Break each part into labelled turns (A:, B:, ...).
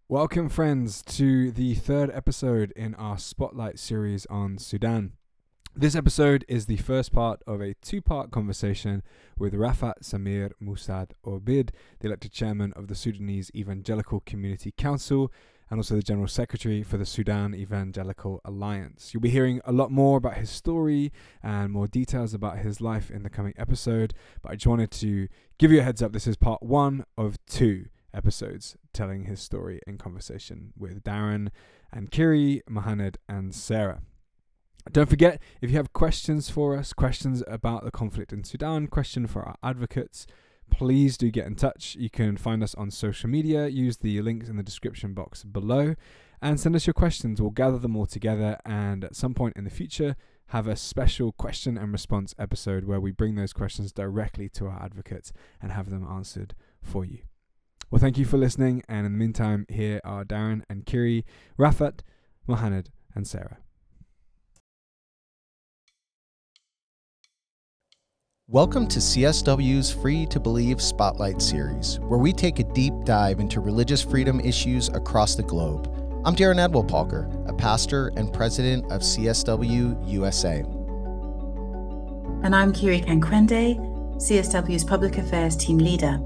A: Welcome, friends, to the third episode in our Spotlight series on Sudan. This episode is the first part of a two-part conversation with Rafat Samir Musad Obid, the elected chairman of the Sudanese Evangelical Community Council and also the General Secretary for the Sudan Evangelical Alliance. You'll be hearing a lot more about his story and more details about his life in the coming episode, but I just wanted to give you a heads up. This is part one of two episodes telling his story in conversation with Darren and Kiri, Mohamed and Sarah. Don't forget, if you have questions for us, questions about the conflict in Sudan, questions for our advocates, please do get in touch. You can find us on social media, use the links in the description box below, and send us your questions. We'll gather them all together and at some point in the future have a special question and response episode where we bring those questions directly to our advocates and have them answered for you. Well, thank you for listening, and in the meantime, here are Darren and Kiri, Rafat, Mohamed and Sarah.
B: Welcome to CSW's Free to Believe Spotlight series, where we take a deep dive into religious freedom issues across the globe. I'm Darren Edwell-Palker, a pastor and president of CSW USA.
C: And I'm Kiri Kankwende, CSW's Public Affairs team leader.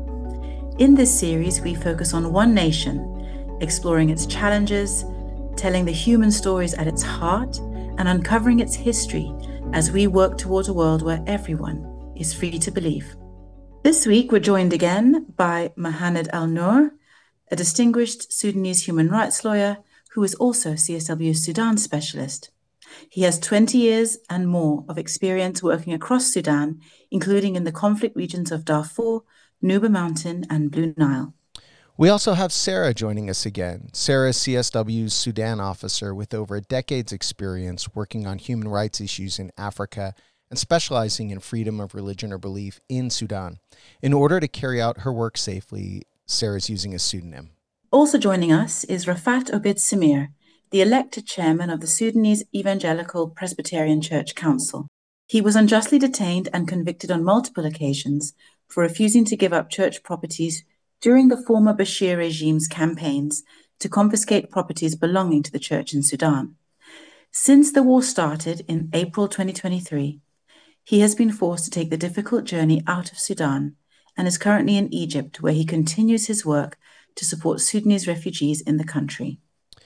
C: In this series, we focus on one nation, exploring its challenges, telling the human stories at its heart, and uncovering its history as we work towards a world where everyone is free to believe. This week, we're joined again by Mohamed Al-Noor, a distinguished Sudanese human rights lawyer who is also CSW's Sudan specialist. He has 20 years and more of experience working across Sudan, including in the conflict regions of Darfur, Nuba Mountain, and Blue Nile.
B: We also have Sarah joining us again. Sarah is CSW's Sudan officer with over a decade's experience working on human rights issues in Africa and specializing in freedom of religion or belief in Sudan. In order to carry out her work safely, Sarah's using a pseudonym.
C: Also joining us is Rafat Obid Samir, the elected chairman of the Sudanese Evangelical Presbyterian Church Council. He was unjustly detained and convicted on multiple occasions for refusing to give up church properties during the former Bashir regime's campaigns to confiscate properties belonging to the church in Sudan. Since the war started in April 2023, he has been forced to take the difficult journey out of Sudan and is currently in Egypt, where he continues his work to support Sudanese refugees in the country.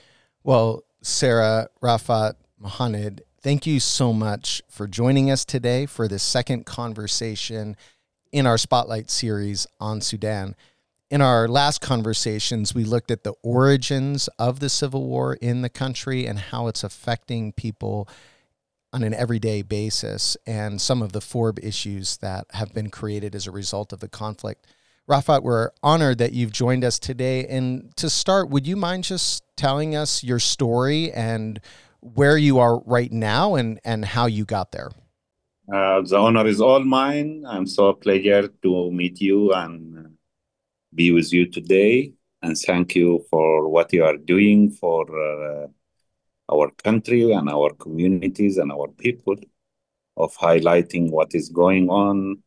B: Well, Sarah, Rafat, Mohamed, thank you so much for joining us today for this second conversation in our Spotlight series on Sudan. In our last conversations, we looked at the origins of the civil war in the country and how it's affecting people on an everyday basis and some of the FORB issues that have been created as a result of the conflict. Rafat, we're honored that you've joined us today. And to start, would you mind just telling us your story and where you are right now and how you got there?
D: The honor is all mine. I'm so pleasure to meet you and be with you today. And thank you for what you are doing for our country and our communities and our people, of highlighting what is going on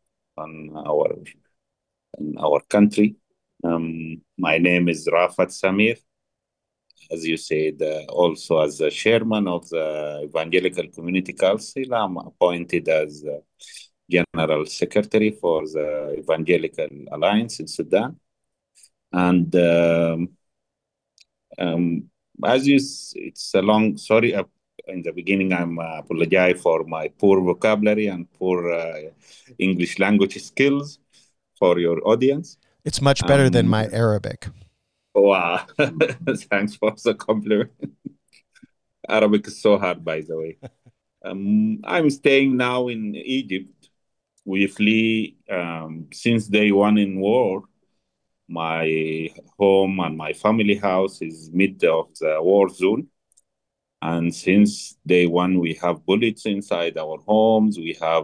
D: in our country. My name is Rafat Samir. As you said, also as the chairman of the Evangelical Community Council, I'm appointed as General Secretary for the Evangelical Alliance in Sudan. And it's a long story. In the beginning, I apologize for my poor vocabulary and poor English language skills for your audience.
B: It's much better than my Arabic.
D: Wow. Thanks for the compliment. Arabic is so hard, by the way. I'm staying now in Egypt. We flee since day one in war. My home and my family house is mid of the war zone. And since day one, we have bullets inside our homes. We have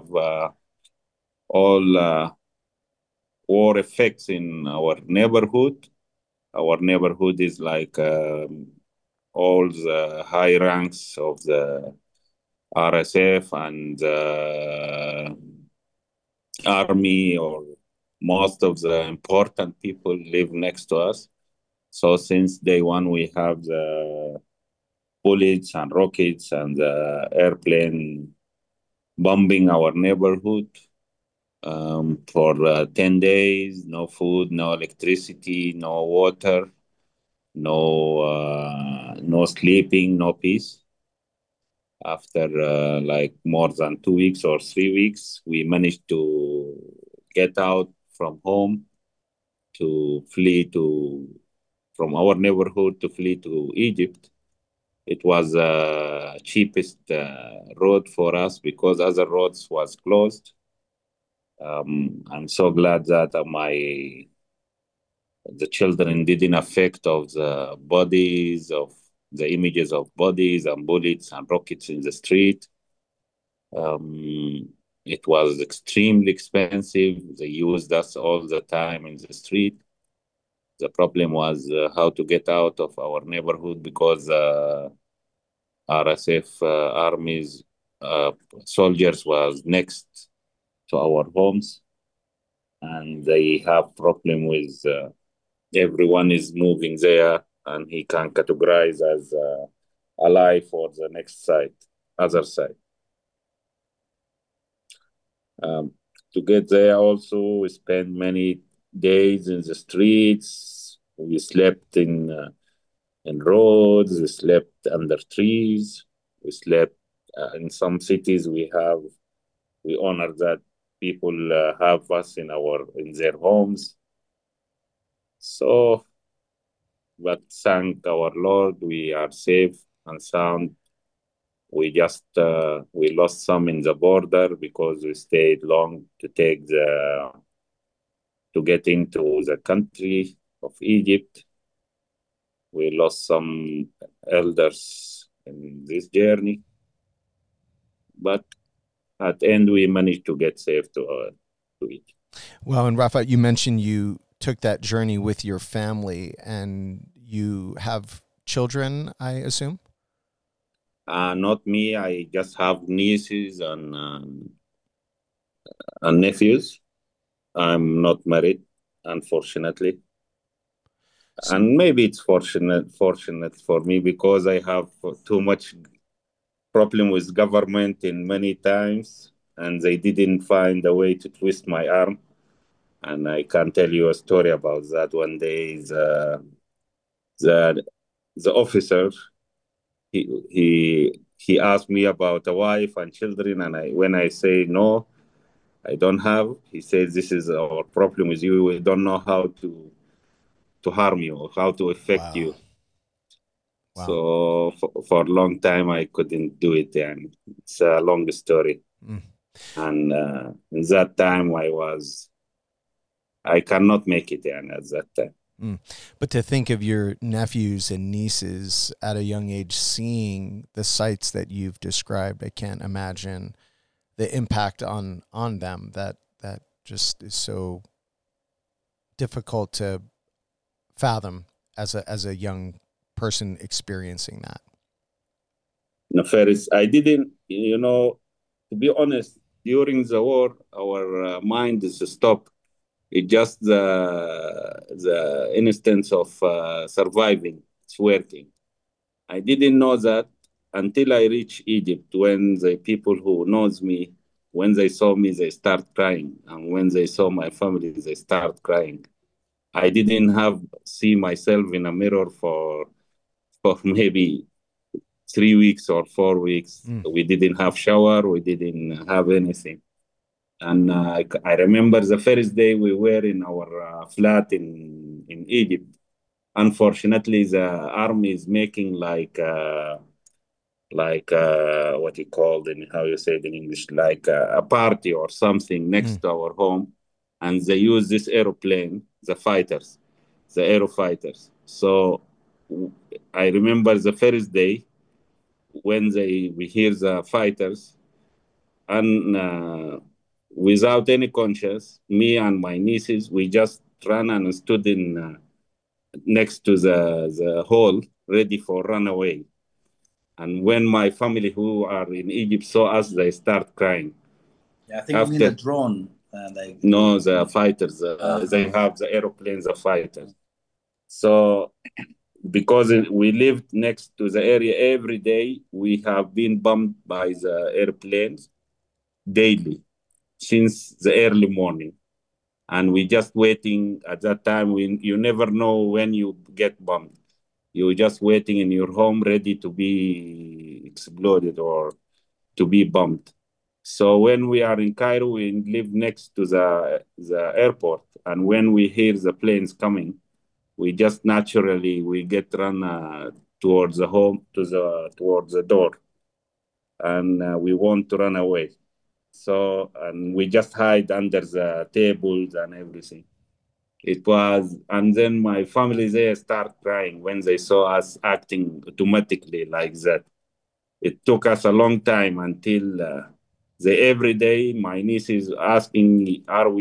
D: all war effects in our neighborhood. Our neighborhood is like all the high ranks of the RSF and army, or most of the important people live next to us. So since day one, we have the bullets and rockets and the airplane bombing our neighborhood for 10 days. No food, no electricity, no water, no sleeping, no peace. After like more than 2 weeks or 3 weeks, we managed to get out from home to flee from our neighborhood to flee to Egypt. It was cheapest road for us because other roads was closed. I'm so glad that the children didn't affect of the bodies of the images of bodies and bullets and rockets in the street. It was extremely expensive. They used us all the time in the street. The problem was how to get out of our neighborhood because RSF armies soldiers was next to our homes, and they have problem with everyone is moving there, and he can categorize as alive for the next side, other side. To get there, also we spent many days in the streets. We slept in roads. We slept under trees. We slept in some cities. We honor that people have us in their homes. So, but thank our Lord, we are safe and sound. We just we lost some in the border because we stayed long to get into the country of Egypt. We lost some elders in this journey, but at the end we managed to get safe to Egypt.
B: Well, and Rafat, you mentioned you took that journey with your family, and you have children, I assume?
D: Not me. I just have nieces and nephews. I'm not married, unfortunately. And maybe it's fortunate for me because I have too much problem with government in many times, and they didn't find a way to twist my arm. And I can tell you a story about that. One day, the officer, he asked me about a wife and children, and when I say no, I don't have, he says, this is our problem with you. We don't know how to harm you or how to affect you. Wow. So for a long time I couldn't do it, and it's a long story. And in that time I cannot make it at that time.
B: But to think of your nephews and nieces at a young age seeing the sights that you've described, I can't imagine the impact on them that just is so difficult to fathom as a young person experiencing that.
D: No, Faris, I didn't, to be honest, during the war, our mind is stopped. It's just the instance of surviving. It's working. I didn't know that until I reached Egypt, when the people who knows me, when they saw me, they start crying. And when they saw my family, they start crying. I didn't see myself in a mirror for maybe 3 weeks or 4 weeks. We didn't have shower. We didn't have anything. And I remember the first day we were in our flat in Egypt. Unfortunately, the army is making like what you call it, how you say it in English, like a party or something next to our home. And they use this airplane, the aero fighters. So I remember the first day when we hear the fighters, and without any conscience, me and my nieces, we just ran and stood in next to the hall, ready for runaway. And when my family who are in Egypt saw us, they start crying.
E: Yeah, I think you mean the drone.
D: No, the fighters. They have the airplanes, the fighters. So because we lived next to the area every day, we have been bombed by the airplanes daily since the early morning. And we just waiting at that time. You never know when you get bombed. You're just waiting in your home ready to be exploded or to be bombed. So when we are in Cairo, we live next to the airport, and when we hear the planes coming, we just naturally we get run towards the home towards the door, and we want to run away. So and we just hide under the tables and everything. It was, and then my family they start crying when they saw us acting automatically like that. It took us a long time until every day my niece is asking me,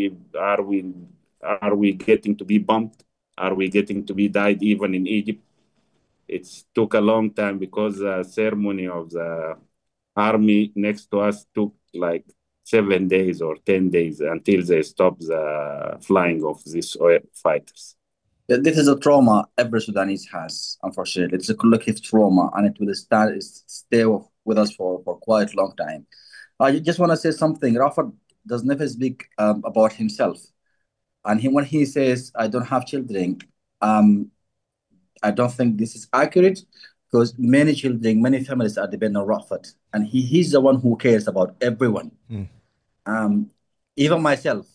D: are we getting to be bumped? Are we getting to be died even in Egypt? It took a long time because the ceremony of the army next to us took like 7 days or 10 days until they stopped the flying of these fighters.
E: This is a trauma every Sudanese has, unfortunately. It's a collective trauma, and it will stay with us for quite a long time. I just want to say something. Rafat does never speak about himself. And when he says, I don't have children, um, I don't think this is accurate because many children, many families are dependent on Rafat. And he's the one who cares about everyone. Um, even myself,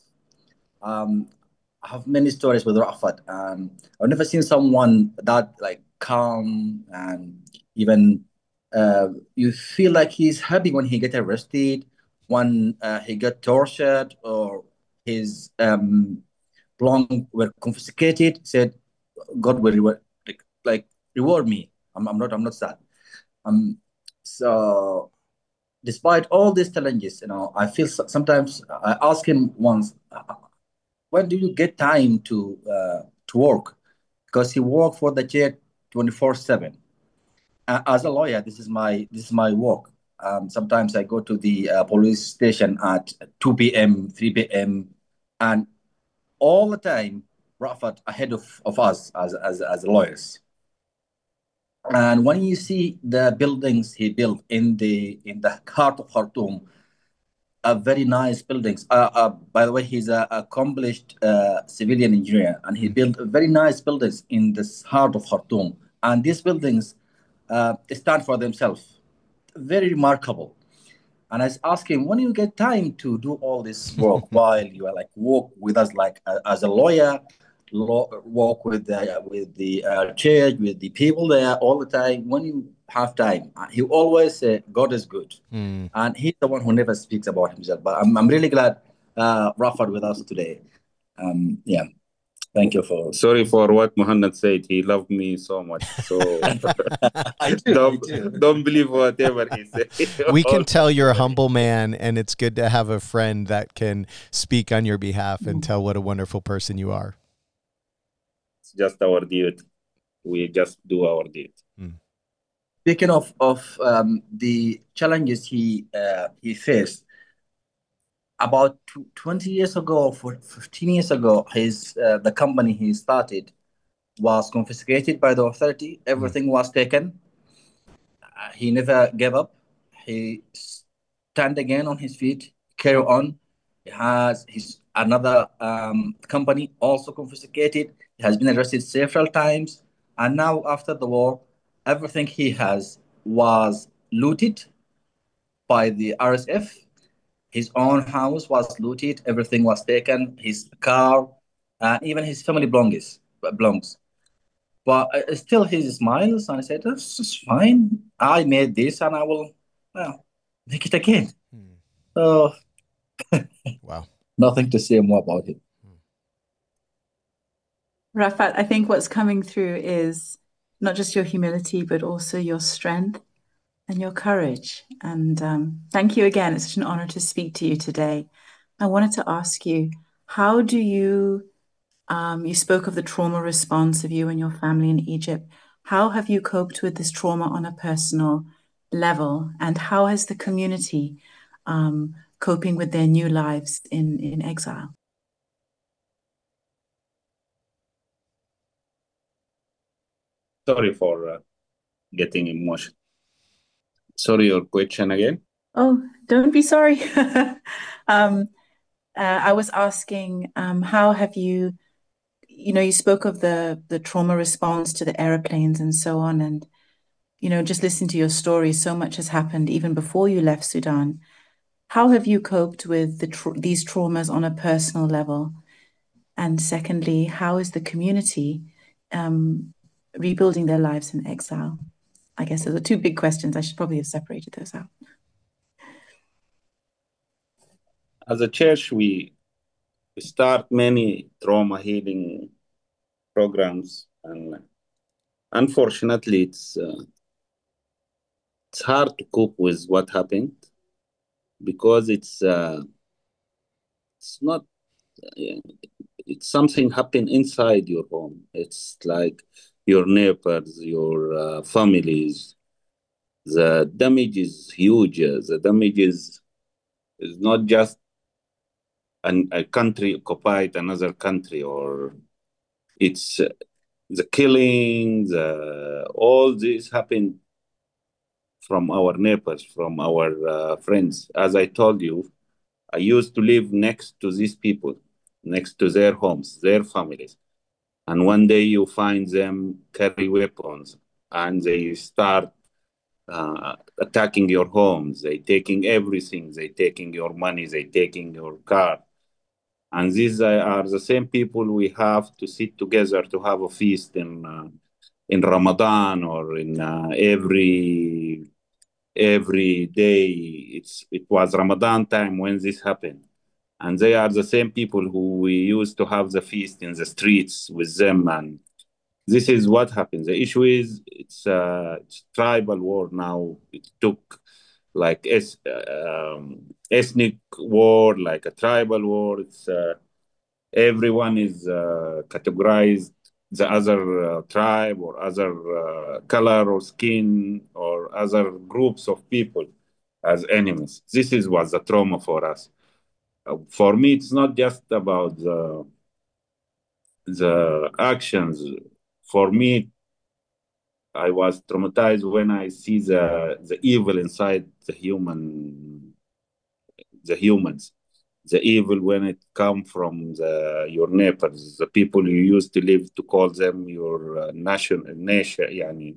E: I have many stories with Rafat. I've never seen someone that like calm and even you feel like he's happy when he get arrested, when he got tortured or his belongings were confiscated. Said God will reward like reward me. I'm not sad. Um, so despite all these challenges, I feel sometimes I ask him once, when do you get time to work? Because he worked for the jet 24/7. As a lawyer, this is my work. Sometimes I go to the police station at 2 p.m., 3 p.m., and all the time, Rafat ahead of us as lawyers. And when you see the buildings he built in the heart of Khartoum, very nice buildings. By the way, he's an accomplished civilian engineer, and he built very nice buildings in this heart of Khartoum. And these buildings stand for themselves. Very remarkable. And I asked him, when you get time to do all this work while you are like work with us like as a lawyer, work with the church, with the people there all the time. When you have time, he always say God is good, and he's the one who never speaks about himself. But I'm really glad Rafat with us today. Yeah, thank you for.
D: Sorry for what Muhammad said. He loved me so much. So
E: I
D: don't believe whatever he said.
B: We can tell you're a humble man, and it's good to have a friend that can speak on your behalf and tell what a wonderful person you are.
D: It's just our duty. We just do our duty.
E: Speaking of the challenges he faced, about 20 years ago, 15 years ago, the company he started was confiscated by the authority. Everything was taken. He never gave up. He stand again on his feet, carry on. He has his another company also confiscated. He has been arrested several times, and now after the war, everything he has was looted by the RSF. His own house was looted. Everything was taken. His car, and even his family belongs. But still, he smiles, and I said, "That's just fine. I made this, and I will make it again." So,
B: wow,
E: nothing to say more about it.
C: Rafat, I think what's coming through is not just your humility, but also your strength and your courage. And thank you again. It's such an honor to speak to you today. I wanted to ask you, how do you spoke of the trauma response of you and your family in Egypt. How have you coped with this trauma on a personal level? And how has the community coping with their new lives in exile?
D: Sorry for getting emotional. Sorry, your question again?
C: Oh, don't be sorry. I was asking, how have you, you spoke of the trauma response to the aeroplanes and so on, and just listening to your story, so much has happened even before you left Sudan. How have you coped with these traumas on a personal level? And secondly, how is the community rebuilding their lives in exile? I guess those are two big questions. I should probably have separated those out.
D: As a church, we start many trauma healing programs, and unfortunately, it's hard to cope with what happened because it's not it's something happened inside your home. It's like your neighbors, your families. The damage is huge. The damage is not just a country occupied another country, or it's the killing, all this happened from our neighbors, from our friends. As I told you, I used to live next to these people, next to their homes, their families. And one day you find them carry weapons and they start attacking your homes. They taking everything. They taking your money. They taking your car. And these are the same people we have to sit together to have a feast in Ramadan, or in every day. It was Ramadan time when this happened. And they are the same people who we used to have the feast in the streets with them. And this is what happens. The issue is it's tribal war now. It took like ethnic war, like a tribal war. It's everyone is categorized the other tribe or other color or skin or other groups of people as enemies. This is was the trauma for us. For me, it's not just about the actions. For me, I was traumatized when I see the evil inside the humans. The evil when it come from your neighbors, the people you used to live to call them your nation, yani,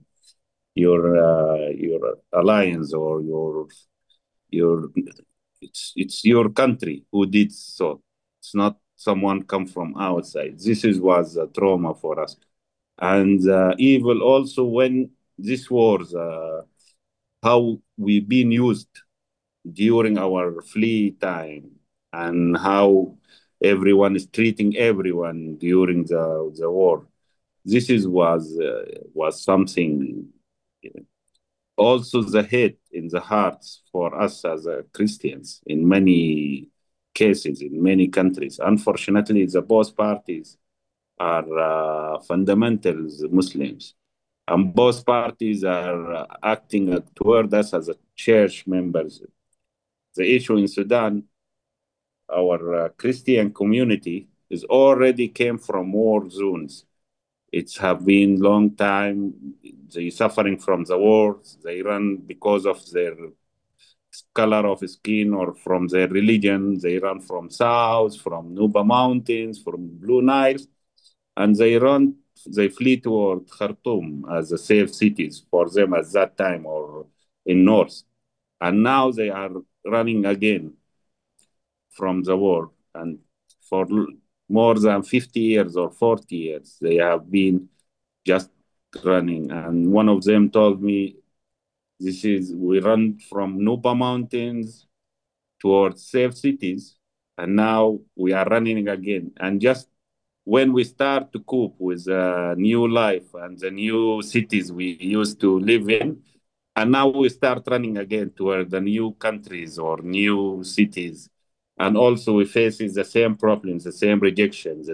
D: your alliance, or your it's your country who did so. It's not someone come from outside. This is was a trauma for us, and evil also when this wars, how we've been used during our free time, and how everyone is treating everyone during the war. This is was something. Also, the hate in the hearts for us as Christians in many cases, in many countries. Unfortunately, the both parties are fundamentals Muslims, and both parties are acting toward us as a church members. The issue in Sudan, our Christian community is already came from war zones. It's have been long time. They suffering from the wars. They run because of their color of skin or from their religion. They run from south, from Nuba Mountains, from Blue Niles, and they flee toward Khartoum as a safe cities for them at that time, or in north. And now they are running again from the war. And for more than 50 years or 40 years, they have been just running. And one of them told me, we run from Nuba Mountains towards safe cities, and now we are running again. And just when we start to cope with new life and the new cities we used to live in, and now we start running again toward the new countries or new cities. And also we face the same problems, the same rejection,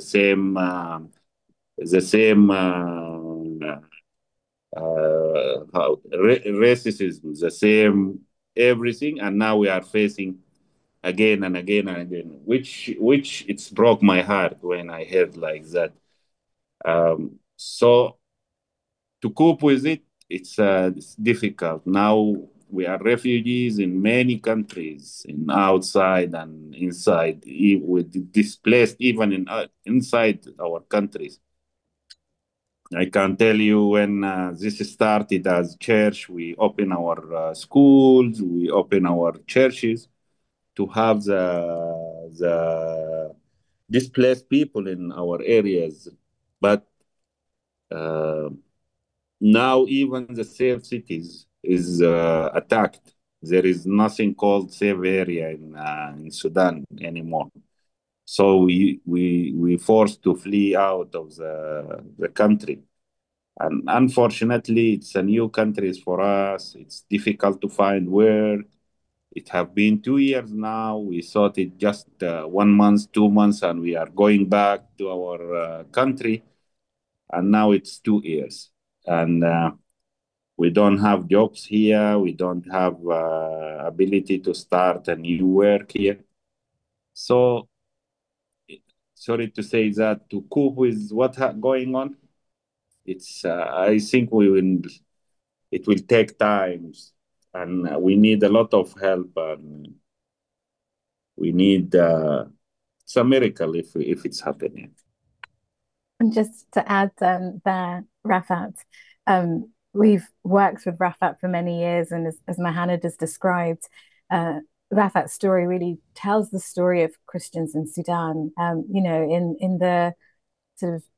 D: the same racism, the same everything. And now we are facing again and again and again, which it's broke my heart when I heard like that. So to cope with it, it's difficult. Now we are refugees in many countries, in outside and inside, with displaced even inside our countries. I can tell you when this started as church, we open our schools, we open our churches to have the displaced people in our areas. But uh, now even the safe cities is attacked. There is nothing called safe area in Sudan anymore. So we forced to flee out of the country. And unfortunately, it's a new country for us. It's difficult to find work. It have been 2 years now. We thought it just 1 month, 2 months, and we are going back to our country. And now it's 2 years. And we don't have jobs here. We don't have ability to start a new work here. So sorry to say that to cope with what going on, it's I think it will take time, and we need a lot of help, and we need it's a miracle if it's happening.
F: And just to add there, Rafat, we've worked with Rafat for many years, and as Mohanad has described, Rafat's story really tells the story of Christians in Sudan. In the sort of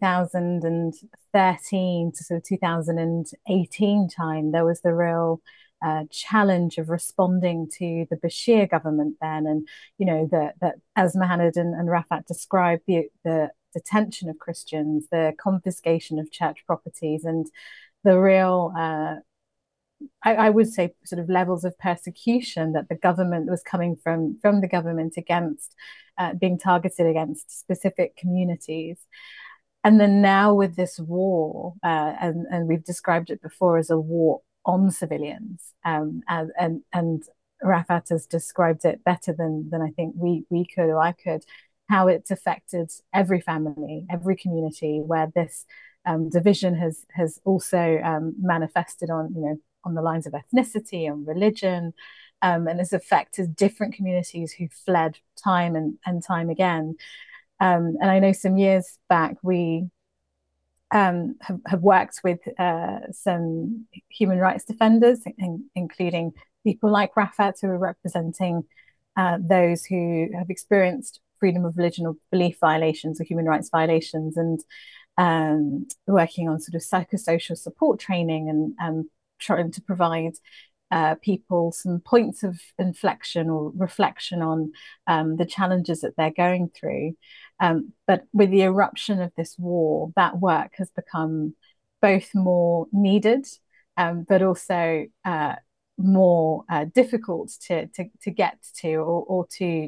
F: 2013 to sort of 2018 time, there was the real challenge of responding to the Bashir government then, and that as Mohanad and Rafat described, the detention of Christians, the confiscation of church properties, and the real I would say sort of levels of persecution that the government was coming from the government against being targeted against specific communities. And then now with this war, and we've described it before as a war on civilians, and Rafat has described it better than I think we could or I could, how it's affected every family, every community, where this division has also manifested on the lines of ethnicity and religion, and has affected different communities who fled time and time again. And I know some years back we have worked with some human rights defenders, including people like Rafat, who are representing those who have experienced freedom of religion or belief violations or human rights violations, and working on sort of psychosocial support training and trying to provide people some points of inflection or reflection on the challenges that they're going through. But with the eruption of this war, that work has become both more needed, but also more difficult to get to or to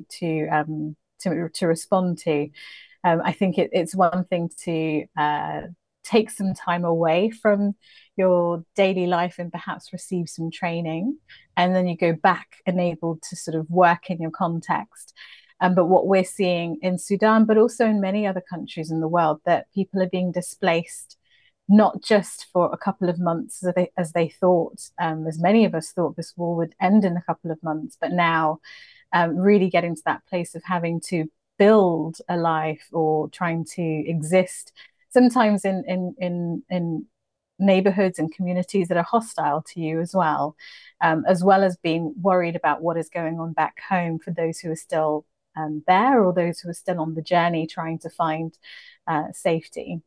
F: respond to. I think it's one thing to take some time away from your daily life and perhaps receive some training, and then you go back enabled to sort of work in your context. But what we're seeing in Sudan, but also in many other countries in the world, that people are being displaced not just for a couple of months as they thought, as many of us thought this war would end in a couple of months, but now really getting to that place of having to build a life or trying to exist, sometimes in neighborhoods and communities that are hostile to you as well as being worried about what is going on back home for those who are still there, or those who are still on the journey trying to find safety.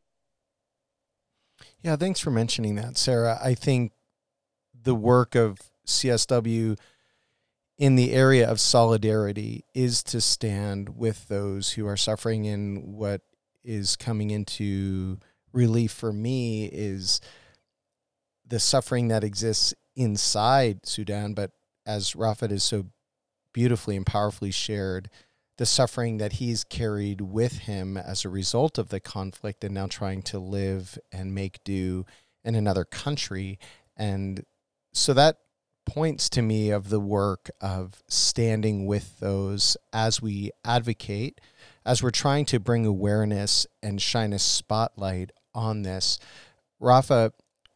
B: Yeah, thanks for mentioning that, Sarah. I think the work of CSW in the area of solidarity is to stand with those who are suffering. And what is coming into relief for me is the suffering that exists inside Sudan, but as Rafat is so beautifully and powerfully shared, the suffering that he's carried with him as a result of the conflict and now trying to live and make do in another country. And so that points to me of the work of standing with those as we advocate, as we're trying to bring awareness and shine a spotlight on this. Rafa,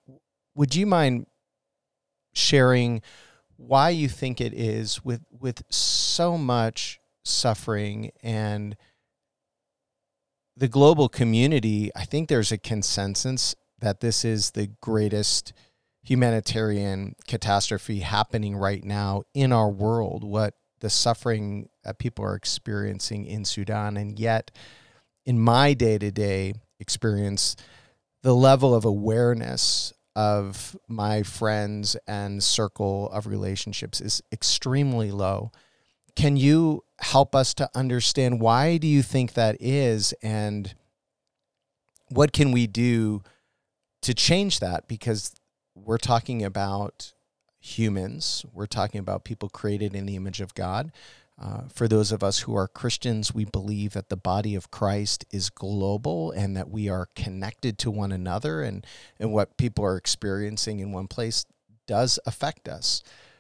B: would you mind sharing why you think it is with so much suffering and the global community? I think there's a consensus that this is the greatest humanitarian catastrophe happening right now in our world, what the suffering that people are experiencing in Sudan. And yet, in my day-to-day experience, the level of awareness of my friends and circle of relationships is extremely low. Can you help us to understand why do you think that is, and what can we do to change that? Because we're talking about humans. We're talking about people created in the image of God. For those of us who are Christians, we believe that the body of Christ is global and that we are connected to one another, and what people are experiencing in one place does affect us.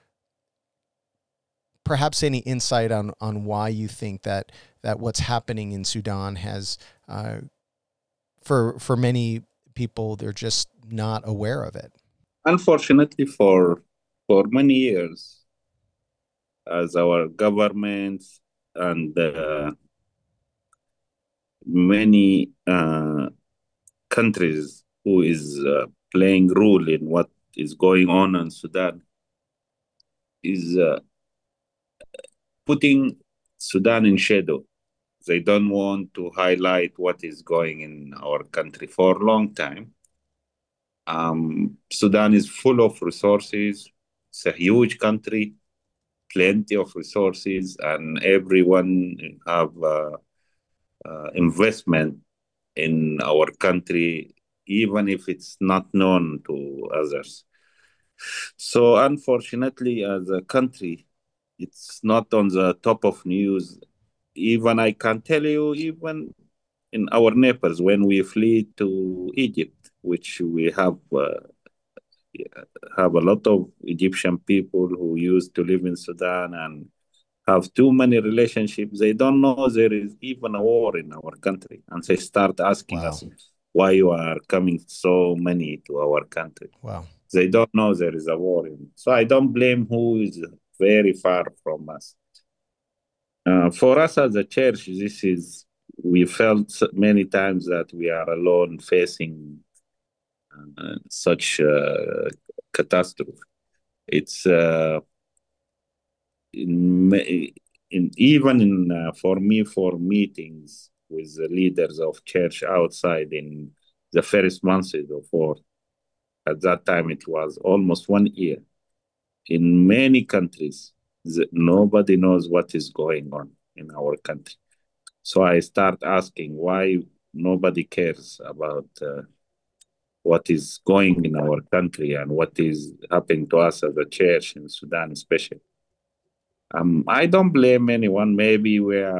B: Perhaps any insight on why you think that what's happening in Sudan has, for many people, they're just not aware of it.
D: Unfortunately, for many years, as our government and many countries who is playing role in what is going on in Sudan is putting Sudan in shadow. They don't want to highlight what is going in our country for a long time. Sudan is full of resources. It's a huge country, plenty of resources, and everyone have investment in our country, even if it's not known to others. So unfortunately, as a country, it's not on the top of news. Even I can tell you, even in our neighbors, when we flee to Egypt, which we have a lot of Egyptian people who used to live in Sudan and have too many relationships. They don't know there is even a war in our country. And they start asking us why you are coming so many to our country.
B: Wow.
D: They don't know there is a war. So I don't blame who is very far from us. For us as a church, we felt many times that we are alone facing such catastrophe. It's for me, for meetings with the leaders of church outside in the first months of war. At that time, it was almost 1 year. In many countries, nobody knows what is going on in our country. So I start asking why nobody cares about what is going in our country and what is happening to us as a church in Sudan, especially. I don't blame anyone. Maybe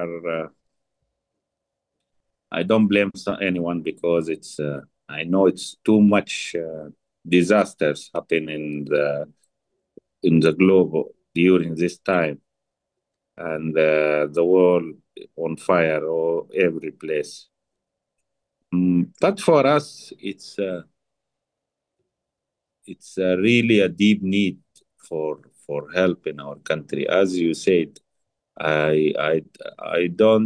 D: I don't blame anyone because I know it's too much disasters happen in the globe during this time, and the world on fire or every place. But for us, it's really a deep need for help in our country. As you said, I don't.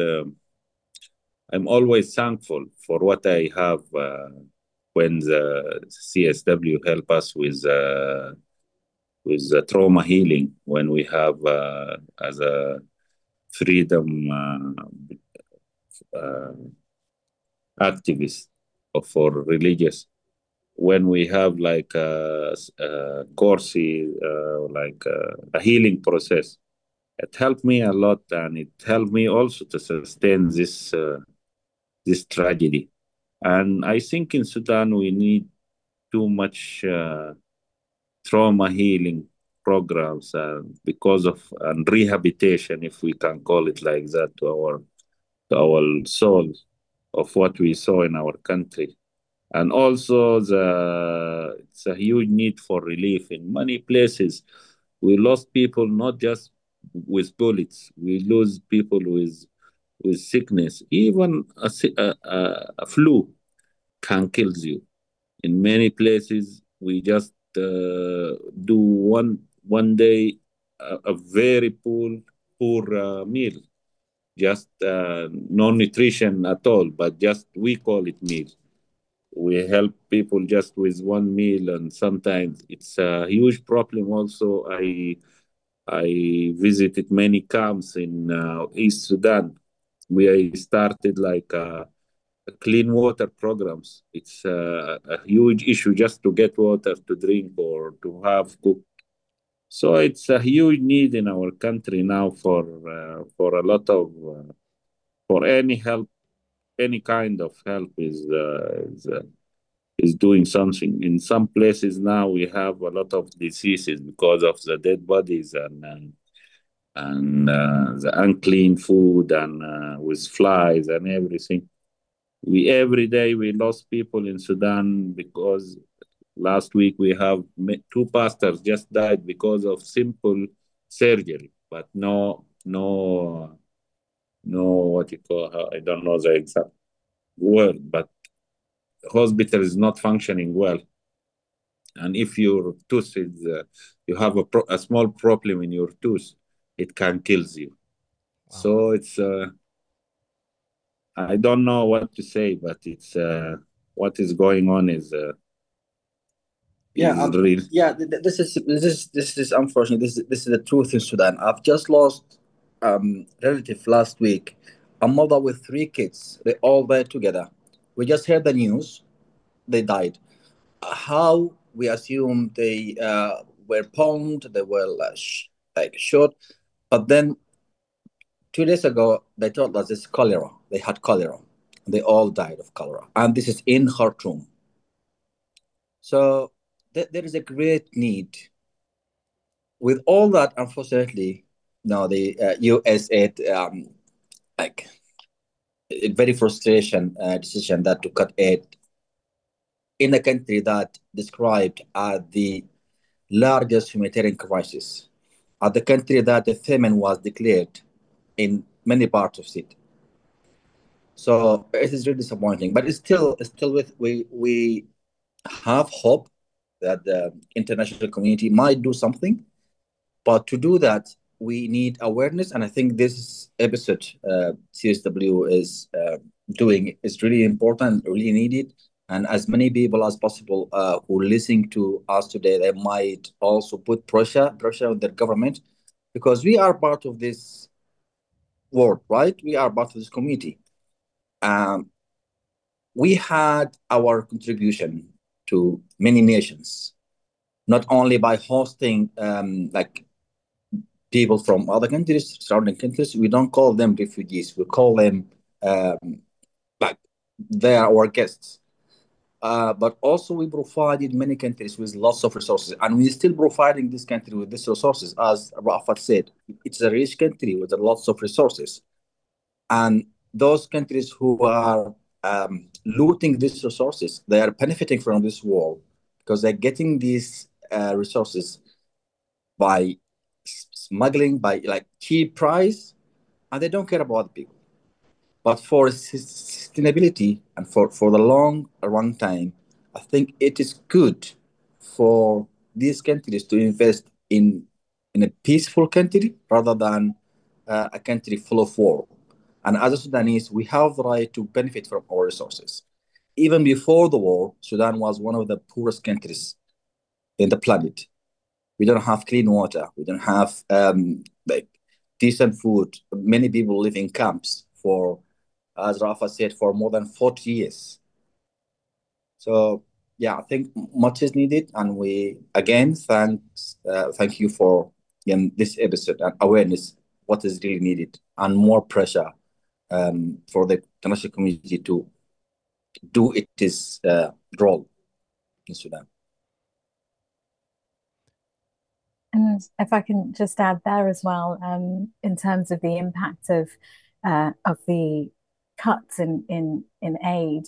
D: I'm always thankful for what I have when the CSW help us with the trauma healing, when we have as a freedom activist for religious, when we have like a course, like a healing process. It helped me a lot, and it helped me also to sustain this tragedy. And I think in Sudan we need too much trauma healing programs because of rehabilitation, if we can call it like that, to our souls of what we saw in our country. And also it's a huge need for relief in many places. We lost people not just with bullets. We lose people with sickness. Even a flu can kill you. In many places, We just do one day a very poor meal, just no nutrition at all, but just we call it meal. We help people just with one meal, and sometimes it's a huge problem. Also, I visited many camps in East Sudan. We started like clean water programs. It's a huge issue just to get water to drink or to have cook. So it's a huge need in our country now for a lot of for any help, any kind of help is doing something. In some places now we have a lot of diseases because of the dead bodies and the unclean food and with flies and everything. We every day we lost people in Sudan because last week we have two pastors just died because of simple surgery, but no what you call I don't know the exact word, but hospital is not functioning well. And if your tooth is you have a small problem in your tooth, it can kill you. Wow. So it's I don't know what to say, but it's what is going on is
E: real. Yeah, this is unfortunate. This is the truth in Sudan. I've just lost relative last week, a mother with 3 kids. They all died together. We just heard the news. They died. How we assume they were pwned, they were shot, but then 2 days ago they told us it's cholera. They had cholera. They all died of cholera, and this is in Khartoum. So there is a great need. With all that, unfortunately, now the US aid, like a very frustration decision that to cut aid in a country that described as the largest humanitarian crisis, at the country that the famine was declared in many parts of it. So it is really disappointing, but it's still with we have hope that the international community might do something. But to do that, we need awareness, and I think this episode CSW is doing is really important, really needed. And as many people as possible who are listening to us today, they might also put pressure on the government, because we are part of this world, right? We are part of this community. We had our contribution to many nations, not only by hosting like people from other countries, surrounding countries. We don't call them refugees. We call them like they are our guests. But also we provided many countries with lots of resources, and we're still providing this country with these resources. As Rafat said, it's a rich country with lots of resources. And those countries who are looting these resources, they are benefiting from this war because they're getting these resources by smuggling, by like cheap price, and they don't care about people. But for sustainability and for the long run time, I think it is good for these countries to invest in a peaceful country rather than a country full of war. And as a Sudanese, we have the right to benefit from our resources. Even before the war, Sudan was one of the poorest countries in the planet. We don't have clean water. We don't have like decent food. Many people live in camps for, as Rafa said, for more than 40 years. So yeah, I think much is needed, and we again thank you for this episode and awareness what is really needed, and more pressure for the international community to do its role in Sudan.
F: And if I can just add there as well, in terms of the impact of the cuts in aid,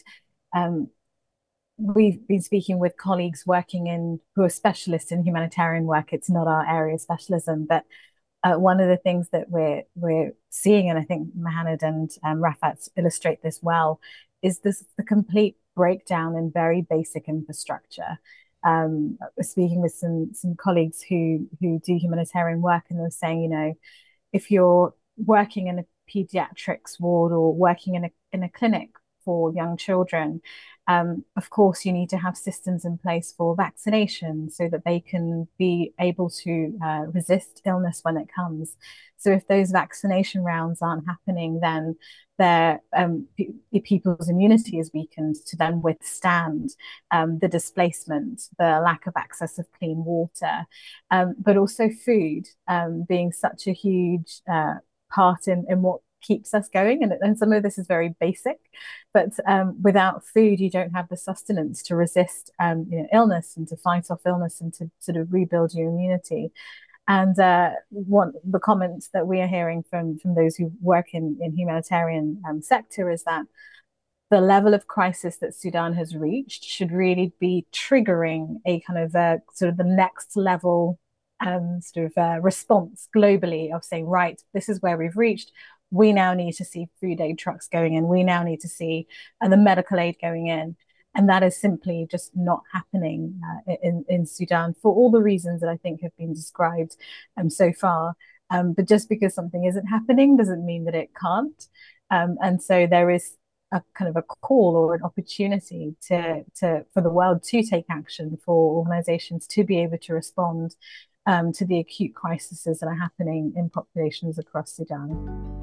F: we've been speaking with colleagues working who are specialists in humanitarian work. It's not our area of specialism, but one of the things that we're seeing, and I think Mohanad and Rafat illustrate this well, is the complete breakdown in very basic infrastructure. speaking with some colleagues who do humanitarian work, and they're saying, you know, if you're working in a pediatrics ward or working in a clinic for young children, of course you need to have systems in place for vaccination so that they can be able to resist illness when it comes. So if those vaccination rounds aren't happening, then their people's immunity is weakened to then withstand the displacement, the lack of access of clean water, but also food being such a huge part in what keeps us going. And some of this is very basic, but without food, you don't have the sustenance to resist illness and to fight off illness and to sort of rebuild your immunity. And one the comments that we are hearing from those who work in humanitarian sector is that the level of crisis that Sudan has reached should really be triggering a kind of sort of the next level response globally of saying, right, this is where we've reached. We now need to see food aid trucks going in. We now need to see the medical aid going in. And that is simply just not happening in Sudan for all the reasons that I think have been described so far. But just because something isn't happening doesn't mean that it can't. And so there is a kind of a call or an opportunity for the world to take action, for organizations to be able to respond to the acute crises that are happening in populations across Sudan.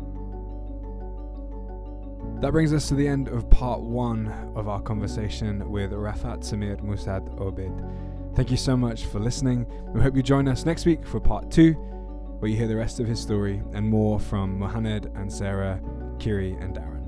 A: That brings us to the end of part 1 of our conversation with Rafat Samir Musad Obaid. Thank you so much for listening. We hope you join us next week for part 2, where you hear the rest of his story and more from Mohamed and Sarah, Kiri and Darren.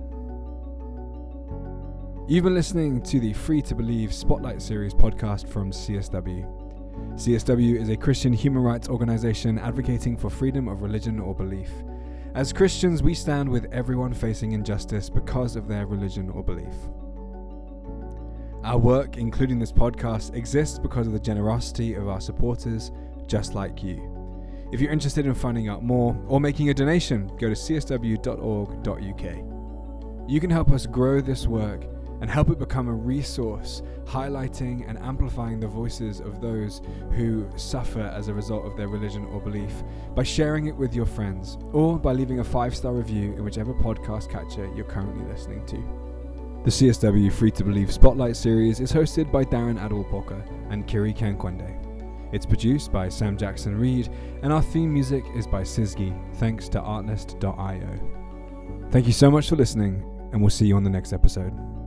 A: You've been listening to the Free to Believe Spotlight Series podcast from CSW. CSW is a Christian human rights organization advocating for freedom of religion or belief. As Christians, we stand with everyone facing injustice because of their religion or belief. Our work, including this podcast, exists because of the generosity of our supporters, just like you. If you're interested in finding out more or making a donation, go to csw.org.uk. You can help us grow this work and help it become a resource, highlighting and amplifying the voices of those who suffer as a result of their religion or belief by sharing it with your friends, or by leaving a 5-star review in whichever podcast catcher you're currently listening to. The CSW Free to Believe Spotlight Series is hosted by Darren Adwalpoka and Kiri Kankwende. It's produced by Sam Jackson Reed, and our theme music is by Sizgi, thanks to artlist.io. Thank you so much for listening, and we'll see you on the next episode.